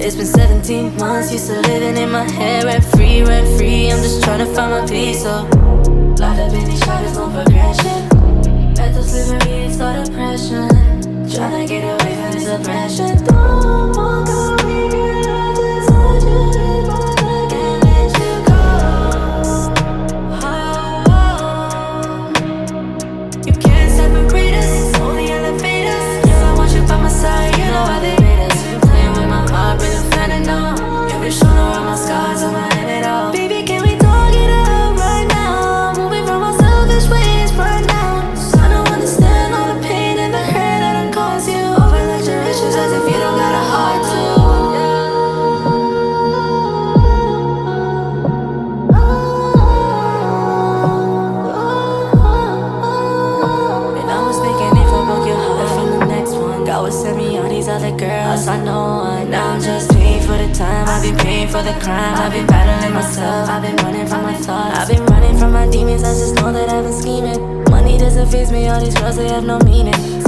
It's been 17 months, used to living in my head. Rent free, I'm just trying to find my peace. So, light up in these shadows, no progression. Mental slavery, it's all depression. Tryna get away from this oppression. Don't walk away, girl, I just want you in my life. Can't let you go. You can't separate us, it's only elevators. Girl, I want you by my side, you know how they rate us. You playing with my heart, been a fan of no. You been showing around my scars, I'ma end it all. Baby, can we talk it out right now? Moving from our selfish ways right now. I don't understand all the pain and the hurt that I cause you. Overlook your issues as if you don't got a heart to. And I was thinking if I broke your heart from the next one, God would send me all these other girls I know. And now I'm just paying for the time, I've been paying for the crime. I've been battling myself, I've been running from my thoughts. I've been running from my demons, I just know that I've been scheming. Money doesn't faze me, all these girls, they have no meaning.